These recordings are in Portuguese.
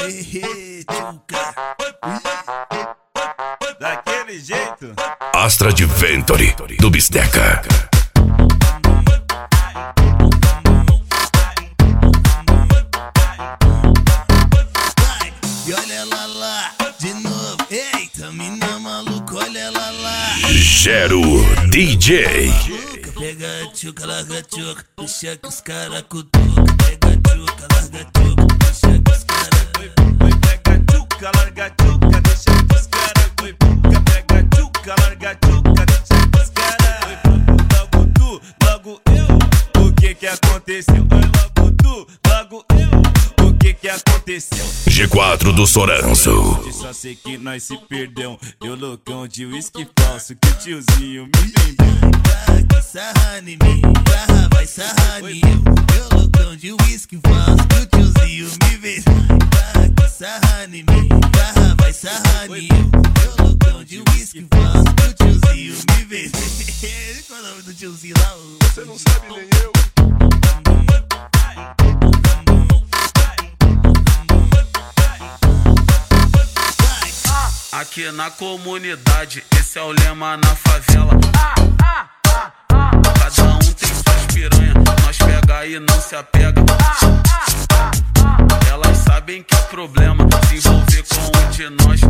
Daquele jeito. Astra Adventure do Bisteca. E olha ela lá, de novo. Eita, mina maluca, olha ela lá. Gero DJ. Pega a tchuca, larga a tchuca, deixa que os cara cutuca. Pega a tchuca, larga a tchuca, deixa que os cara. Pega a tchuca, larga a tchuca, deixa que os cara. Pega a tchuca, larga a tchuca, deixa que os cara. Logo tu, logo eu. O que aconteceu? Logo tu, logo eu. O que aconteceu? G4 do Soranço. Só sei que nós se perdeu. Eu loucão de uísque falso que o tiozinho me vendeu. Que sarra em mim, sarra vai sarrar em eu. Eu loucão de uísque falso que o tiozinho me vendeu. Que sarra em mim, sarra vai sarrar em eu. Eu loucão de uísque falso que o tiozinho me vendeu. Qual é o nome do tiozinho lá? Você não sabe nem eu. Aqui na comunidade, esse é o lema na favela. Cada um tem suas piranha, nós pega e não se apega. Elas sabem que é problema se envolver com um de nós.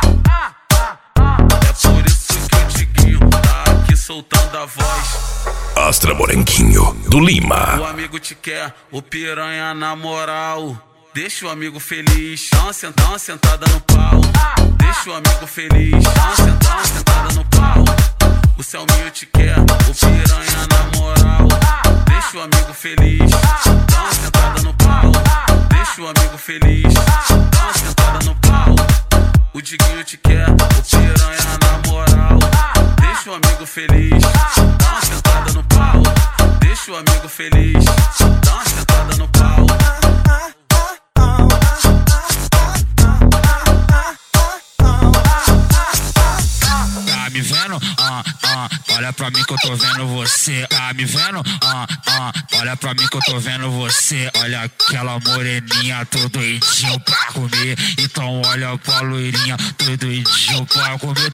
É por isso que o Tiguinho tá aqui soltando a voz. Astra Morenquinho do Lima. O amigo te quer, o piranha na moral. Deixa o amigo feliz, dá uma sentada no pau. Deixa o amigo feliz, dá uma sentada no pau. O Selminho te quer, o piranha na moral. Deixa o amigo feliz, dá uma sentada no pau. Deixa o amigo feliz, dá uma sentada no pau. O Diguinho te quer, o piranha na moral. Deixa o amigo feliz, dá uma sentada no pau. Deixa o amigo feliz, dá uma sentada no pau. Tá me vendo? Olha pra mim que eu tô vendo você. Tá me vendo? Olha pra mim que eu tô vendo você. Olha aquela moreninha, tô doidinho pra comer. Então olha pra loirinha, tô doidinho pra comer.